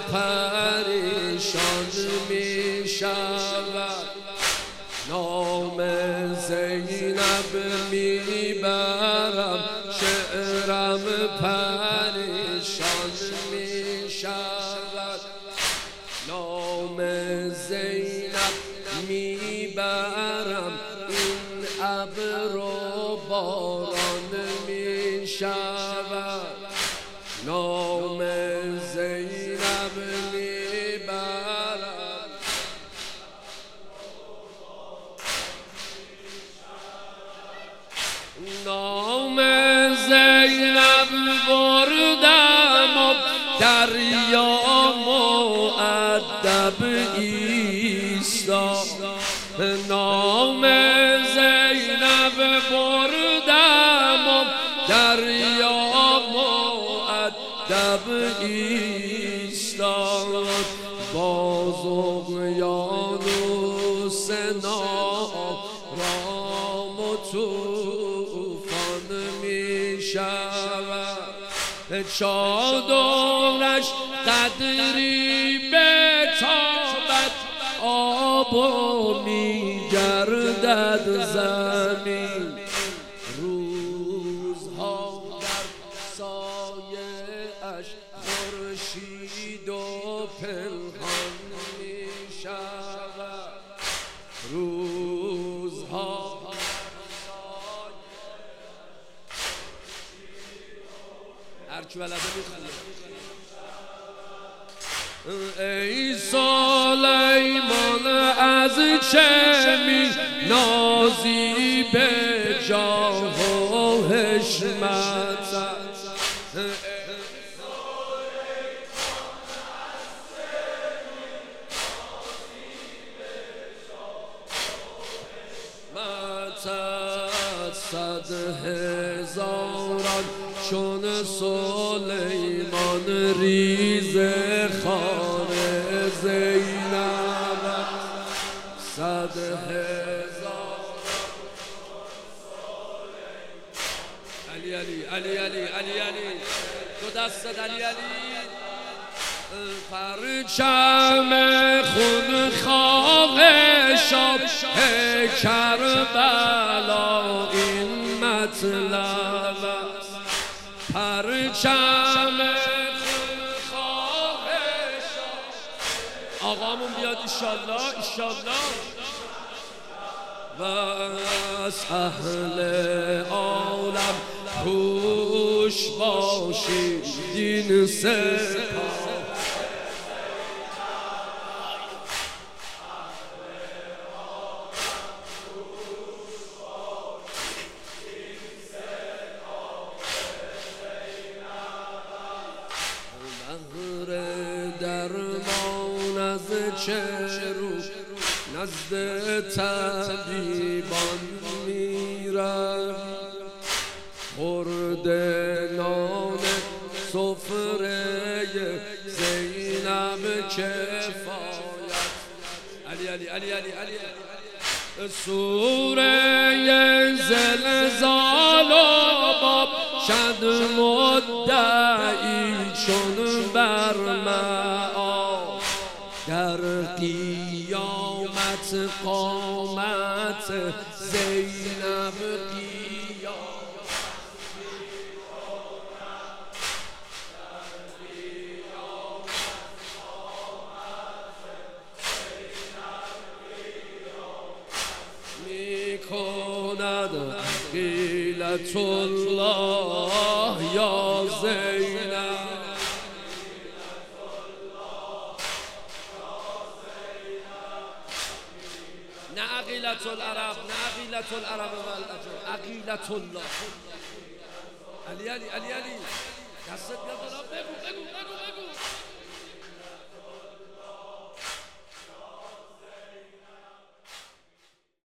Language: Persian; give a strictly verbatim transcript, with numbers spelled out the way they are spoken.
پریشان می شود، نام زینب می برم شعرم پریشان می شود، نام زینب می برم این ابر و باران می شود، نام زینب می برم نام زینب بردم و دریا مؤدب ایستاد، نام زینب بردم و دریا مؤدب ایستاد، باز اغیان و سنا رام و طوفان می شود، چادرش قدری به تابد آب و می گردد زمین، روزها در سایه اش خورشید و پنهان می شود، روزها هرچی بلده میخونه. ای سلیمان از چه می نازی به جاه و حشمت، صد هزاران چون سلیمان ریز خان زینب، صد هزار علی علی علی علی علی علی دو دست علی علی، پرچم خون خواه شاه کربلا این مطلب است، پرچم خون خواه شاه آقامون بیاد ایشالله ایشالله، و از اهل عالم خوش باشید دین سپاه، درمان از چه رو نزد طبیبان میرم، خورد نان سفره زینب کفایت، علی علی علی علی علی سوره زلزال و باب شد مدعی چون بر معاد، در قیامت قامت زینب کند عقیلة الله یا زینب، نه عقیلة العرب نه عقیلة العرب والعجم، عقیلة الله. علی علی علی علی دستت بیاد بالا، بگو بگو بگو بگو